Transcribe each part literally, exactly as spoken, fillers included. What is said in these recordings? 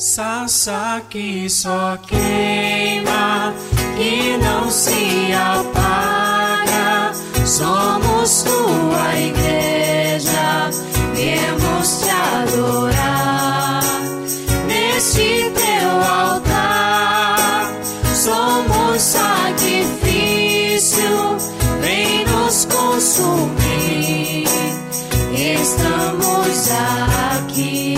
Sarça que só queima, que não se apaga. Somos tua igreja, viemos te adorar. Neste teu altar, somos sacrifício, vem nos consumir. Estamos aqui.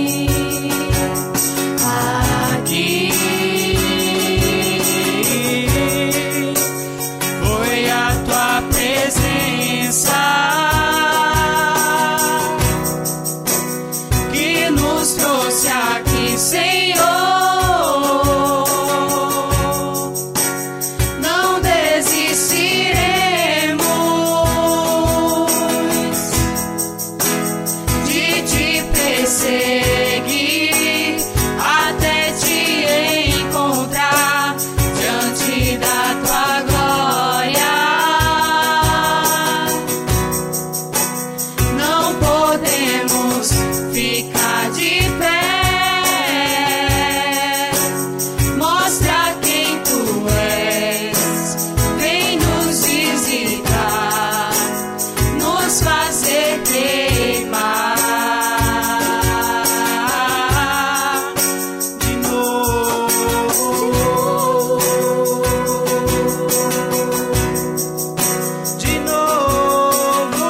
Que nos trouxe aqui, Senhor. Não desistiremos de te perseguir até te encontrar diante da tua glória. Fica de pé, mostra quem tu és, vem nos visitar, nos fazer queimar de novo, de novo.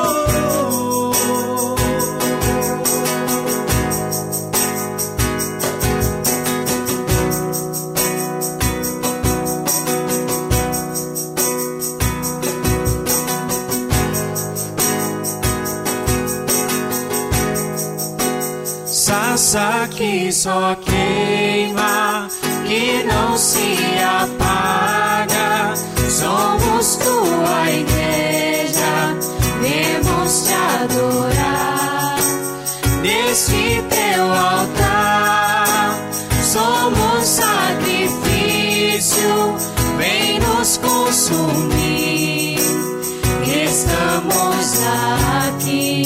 Sarça que só queima, que não se apaga. Somos tua igreja, viemos te adorar. Neste teu altar, somos sacrifício, vem nos consumir. Estamos aqui.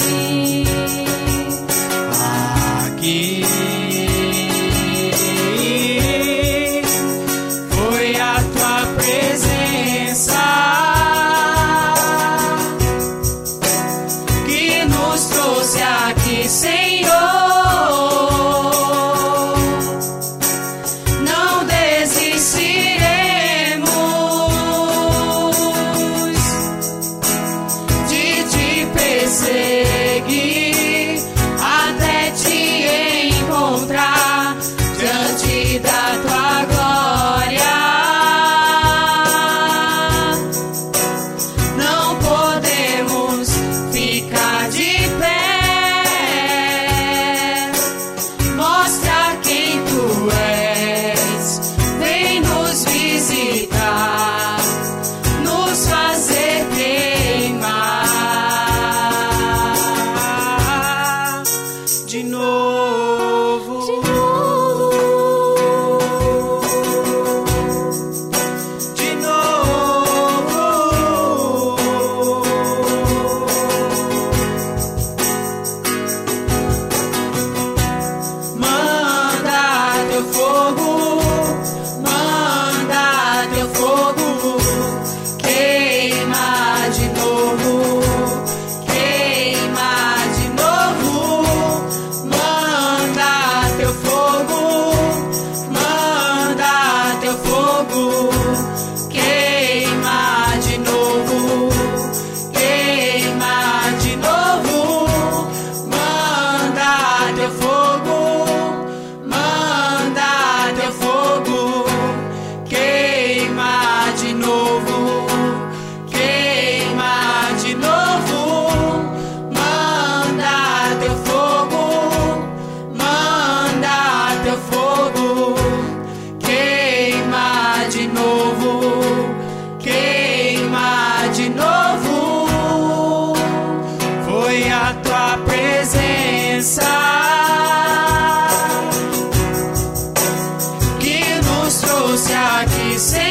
Aqui foi a tua presença que nos trouxe aqui, Senhor. Não desistiremos de te perseguir até te encontrar diante da tua glória. Não podemos ficar de pé, mostra quem tu és, vem nos visitar, nos fazer queimar de novo, de novo, de novo. Manda teu fogo, manda teu fogo, queima de novo, queima de novo. Manda teu fogo, manda teu fogo, queima de novo, queima de novo. Manda teu fogo, manda teu fogo, queima de novo, queima de novo. Manda teu fogo, manda teu fogo, queima de novo, queima de novo. Foi a tua presença que nos trouxe aqui, Senhor.